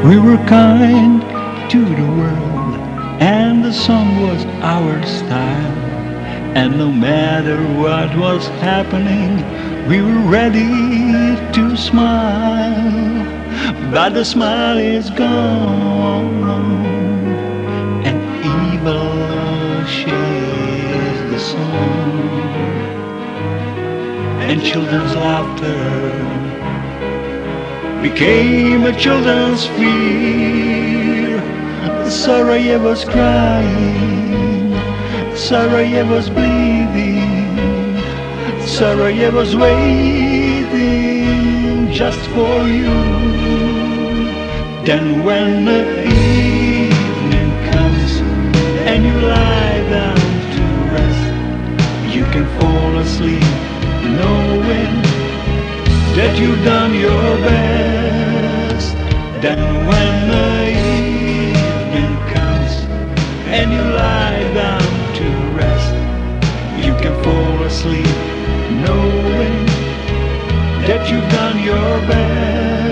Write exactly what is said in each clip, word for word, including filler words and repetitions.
We were kind to the world, and the song was our style. And no matter what was happening, we were ready to smile. But the smile is gone, and evil shares the song. And children's laughter became a children's fear. Sarajevo's crying, Sarajevo's bleeding, Sarajevo's waiting just for you. Then when the evening comes and you lie down to rest, you can fall asleep knowing that you've done your best. Then when the evening comes and you lie down to rest, you can fall asleep knowing that you've done your best.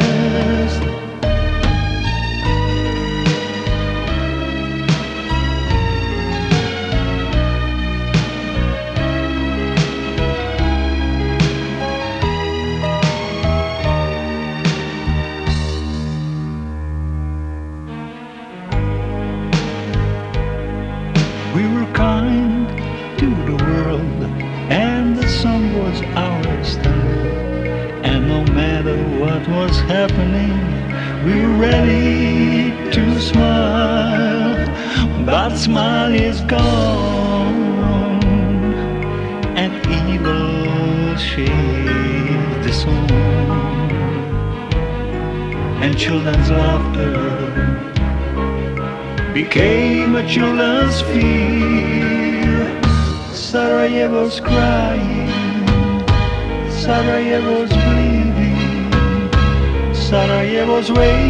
We were kind to the world, and the sun was our style. And no matter what was happening, we were ready to smile. But smile is gone, and evil shades the song. And children's laughter became a children's fear. Sarajevo's crying, Sarajevo's bleeding, Sarajevo's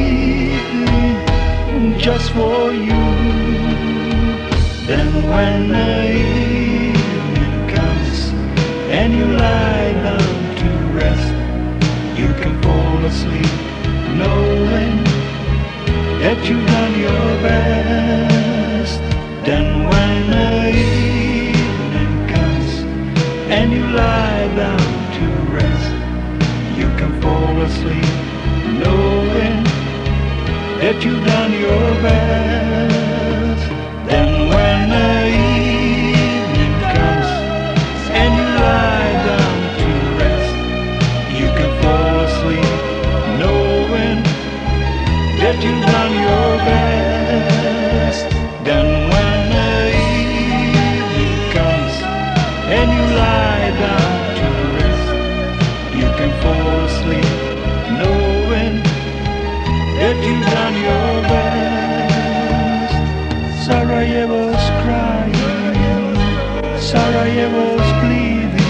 waiting just for you. Then when the evening comes and you lie down to rest, you can fall asleep knowing that you've done your best. Then when the evening comes and you lie down to rest, you can fall asleep knowing that you've done your best. Then when the evening comes and you lie down to rest, you can fall asleep knowing that you've done your best. Then when the evening comes and you lie down to rest, you can fall asleep knowing that you've done your best. Sarajevo's crying, Sarajevo's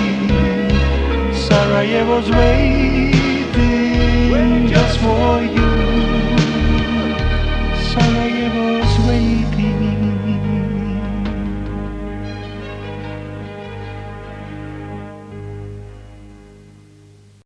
bleeding, Sarajevo's waiting just for you.